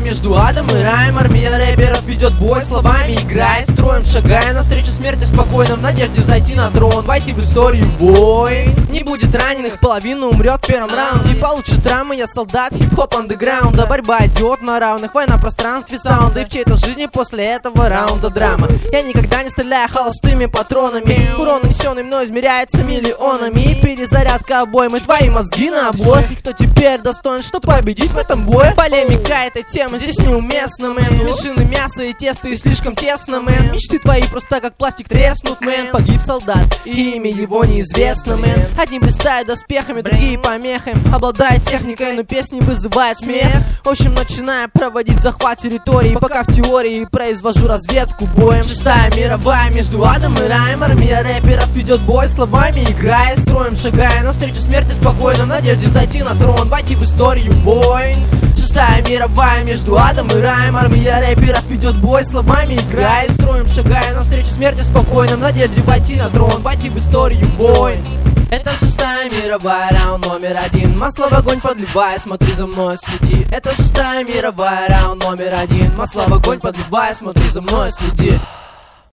между адом и раем. Армия рэперов ведет бой, словами играя, строим, шагая навстречу смерти спокойно, в надежде зайти на трон, войти в историю войн. Не будет раненых, половина умрет в первом раунде. Получит травмы, я солдат хип-хоп андеграунда. Борьба идет на равных, война в пространстве саунда. И в чьей-то жизни после этого раунда драма. Я никогда не стреляю холостыми патронами. Урон, нанесенный мной, измеряется миллионами. И перезарядка обоймы, твои мозги на обоих. И кто теперь достоин, что победить в этом бое? Полемика этой темы здесь неуместна, мэн. Смешины мясо и тесто и слишком тесно, мэн. Мечты твои просто как пластик треснут, мэн. Погиб солдат, и имя его неизвестно, мэн. Одни блистают доспехами, другие помехами. Обладает техникой, но песни вызывают смех. В общем, начинаю проводить захват территории, пока в теории произвожу разведку боем. Шестая мировая между адом и раем. Армия рэперов ведет бой, словами играя, строим, шагая навстречу смерти спокойно, в надежде зайти на трон, войти в историю войн. Шестая мировая между адом и раем. Армия рэперов ведет бой, словами играя, строим, шагая навстречу смерти спокойно, в надежде войти на трон, войти в историю войн. Это шестая мировая, раунд номер один. Масло в огонь подливая, смотри за мной, следи. Это шестая мировая, раунд номер один. Масло в огонь подливая, смотри за мной, следи.